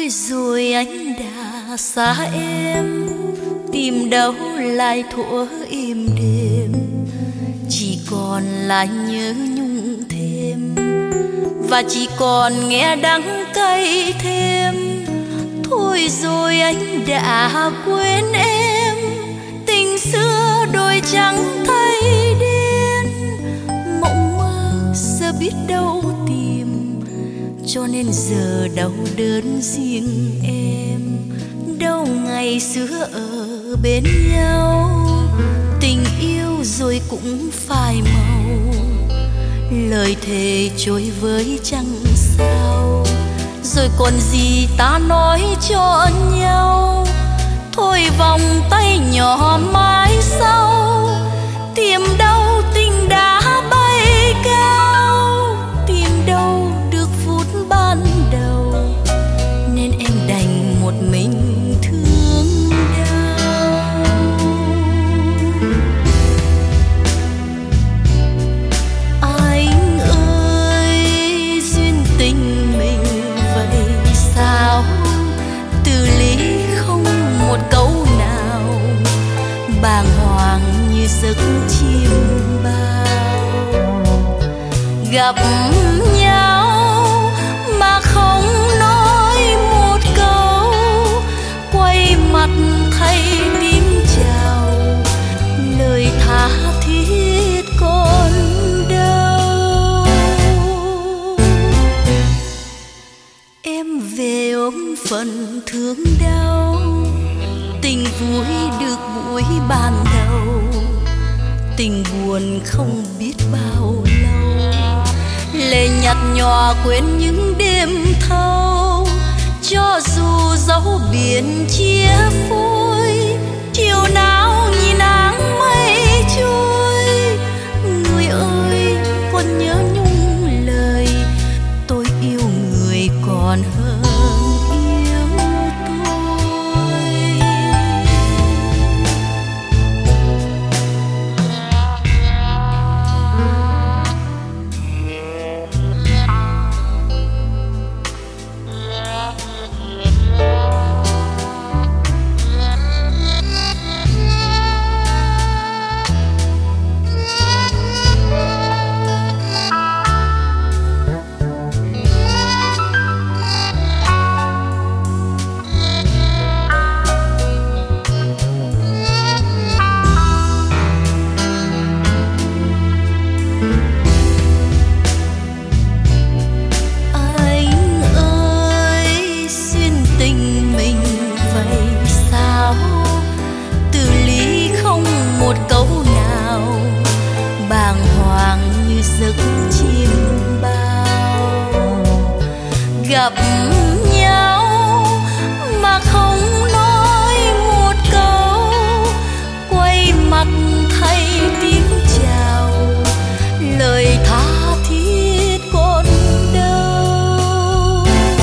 rồi anh đã xa em, tìm đâu lại thuở êm đềm, chỉ còn lại nhớ nhung thêm, và chỉ còn nghe đắng cay thêm. Thôi rồi anh đã quên em, tình xưa đôi chẳng thấy đến, mộng mơ giờ biết đâu tìm, cho nên giờ đau đớn riêng em. Đâu ngày xưa ở bên nhau, tình yêu rồi cũng phai màu, lời thề trôi với chẳng sao, rồi còn gì ta nói cho nhau. Thôi vòng tay nhỏ mãi sau, tìm đâu tình đã bay cao, tìm đâu được phút ban đầu, nên em đành một mình thương đau. Anh ơi, duyên tình mình vậy sao, từ ly không một câu nào, bàng hoàng như giấc chim bao. Gặp nhau mà không nói một câu, quay mặt thay tiếng chào, lời tha thiết còn đâu. Em về ôm phần thương đau, tình vui được buổi ban đầu, tình buồn không biết bao lâu, lệ nhạt nhòa quên những đêm thâu. Cho dù dấu biển chia phôi, chiều nào nhìn áng mây trôi, người ơi còn nhớ nhung lời, tôi yêu người còn hơn yêu tôi. Gặp nhau mà không nói một câu, quay mặt thay tiếng chào, lời tha thiết còn đâu.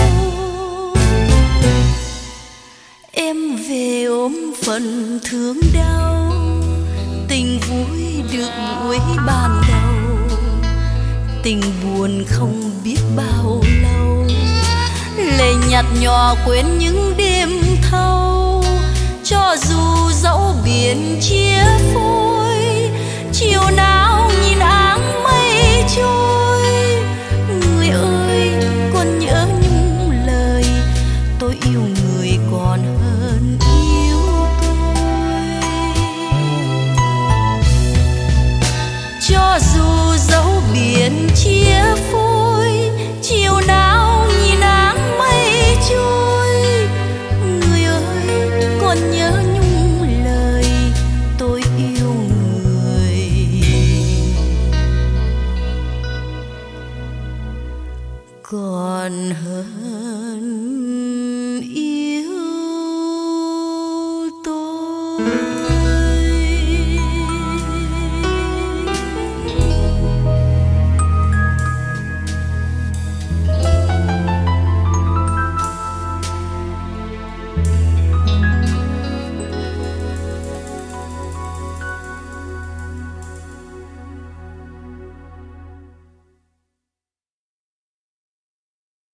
Em về ôm phần thương đau, tình vui được buổi ban đầu, tình buồn không biết bao lâu, lệ nhạt nhòa quên những đêm thâu. Cho dù dẫu biển chia phôi, chiều nào nhìn áng mây trôi, người ơi còn nhớ nhung lời, tôi yêu người còn hơn yêu tôi. Cho dù dẫu biển chia phôi, chiều nào nhìn áng mây trôi, người ơi còn nhớ nhung lời, tôi yêu người còn hơn